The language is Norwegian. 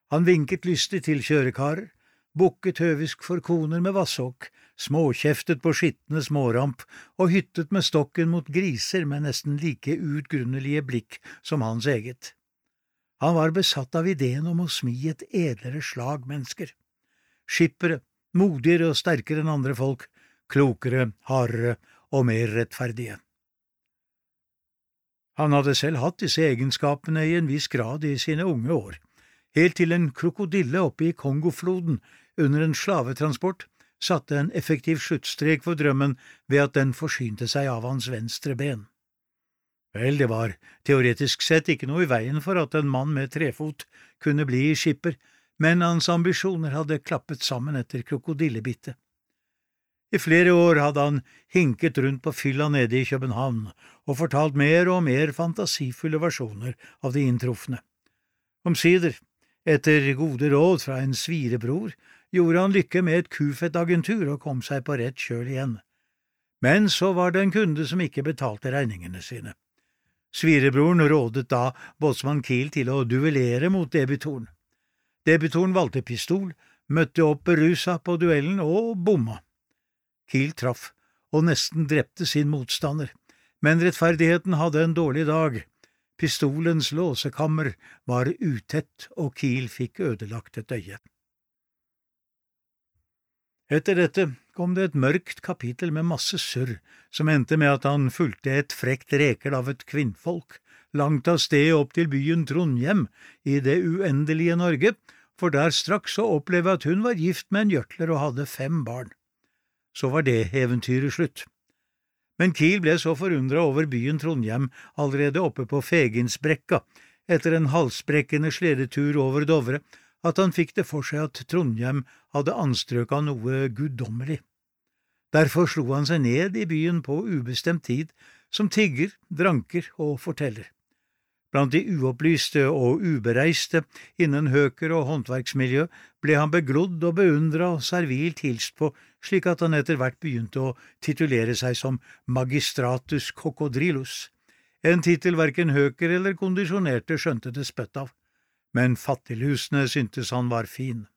Han vinket lystig til kjørekarer, bukket høvisk for koner med vassåk, småkjeftet på skittende småramp og hyttet med stokken mot griser med nesten like utgrunnelige blikk som hans eget. Han var besatt av ideen om å smi et edlere slag mennesker. Skippere, modigere og sterkere enn andre folk, klokere, hardere og mer rettferdige. Han hadde selv hatt disse egenskapene i en viss grad i sine unge år, helt til en krokodille oppe i Kongofloden under en slavetransport satte en effektiv sluttstrek for drømmen ved at den forsynte seg av hans venstre ben. Vel, det var teoretisk sett ikke noe i veien for at en mann med trefot kunne bli skipper, men hans ambisjoner hadde klappet sammen etter krokodillebittet. I flere år hadde han hinket rundt på fylla nede i København og fortalt mer og mer fantasifulle versjoner av det inntrufne. Omsider, etter gode råd fra en svirebror, gjorde han lykke med et kufettagentur og kom seg på rett kjøl igjen. Men så var det en kunde som ikke betalte regningene sine. Svirebroren rådet da båtsmann Kiel til å duellere mot debitoren. Debitoren valgte pistol, møtte opp berusa på duellen og bomma. Kiel traff og nesten drepte sin motstander, men rettferdigheten hadde en dårlig dag. Pistolens låsekammer var utett, og Kiel fikk ødelagt et øye. Etter dette kom det et mørkt kapittel med masse surr, som endte med at han fulgte et frekt rekel av et kvinnfolk, langt av sted opp til byen Trondheim i det uendelige Norge, for der straks å oppleve at hun var gift med en gjørtler og hadde 5 barn. Så var det eventyret slutt. Men Kiel ble så forundret over byen Trondheim allerede oppe på Feginsbrekka, etter en halsbrekkende sledetur over Dovre, at han fikk det for seg at Trondheim hadde anstrøk av noe guddommelig. Derfor slo han seg ned i byen på ubestemt tid, som tigger, dranker og forteller. Blant de uopplyste og ubereiste innen høker og håndverksmiljø ble han beglodd og beundret og servilt hilst på, slik at han etter hvert begynte å titulere seg som magistratus cocodrilus, en titel hverken høker eller kondisjonerte skjønte det spøtt av. Men fattiglusene syntes han var fin.